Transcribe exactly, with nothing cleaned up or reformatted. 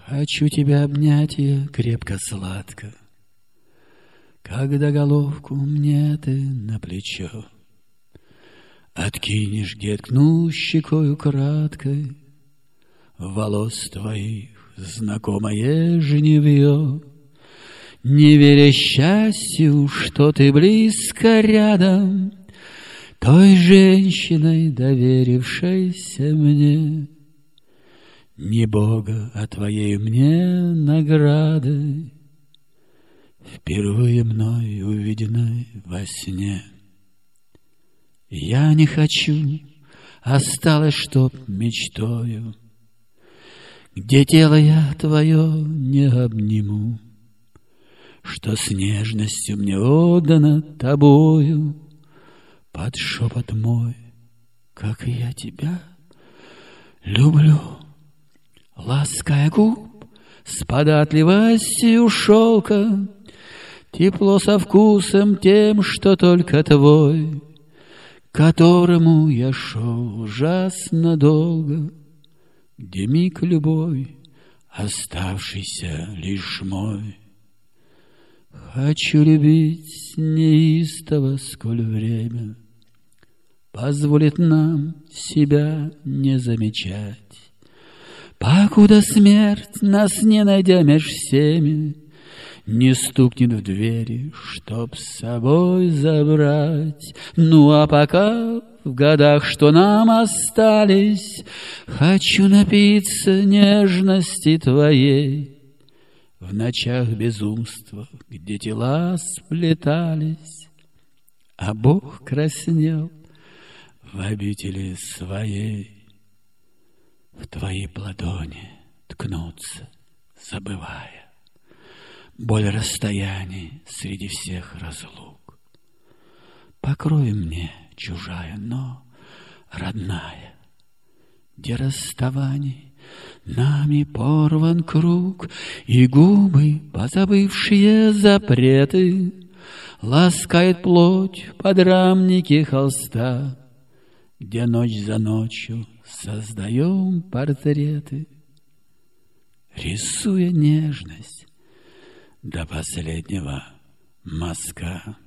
Хочу тебя обнять я крепко-сладко, когда головку мне ты на плечо откинешь, где ткну щекою краткой волос твоих знакомое жневье. Не веря счастью, что ты близко рядом, той женщиной, доверившейся мне, не Бога, а твоей мне наградой, впервые мной увиденной во сне. Я не хочу, осталось, чтоб мечтою, где тело я твое не обниму, что с нежностью мне отдано тобою под шепот мой, как я тебя люблю. Лаская губ с податливостью шелка, тепло со вкусом тем, что только твой, к которому я шел ужасно долго, где миг любой, оставшийся лишь мой. Хочу любить неистово, сколь время позволит нам себя не замечать, покуда смерть, нас не найдя меж всеми, не стукнет в двери, чтоб с собой забрать. Ну а пока в годах, что нам остались, хочу напиться нежности твоей. В ночах безумства, где тела сплетались, а Бог краснел в обители своей, в твои ладони ткнуться, забывая боль расстояний среди всех разлук. Покрой мне, чужая, но родная, где расставаний нами порван круг, и губы, позабывшие запреты, ласкает плоть в подрамнике холста, где ночь за ночью создаем портреты, рисуя нежность до последнего мазка.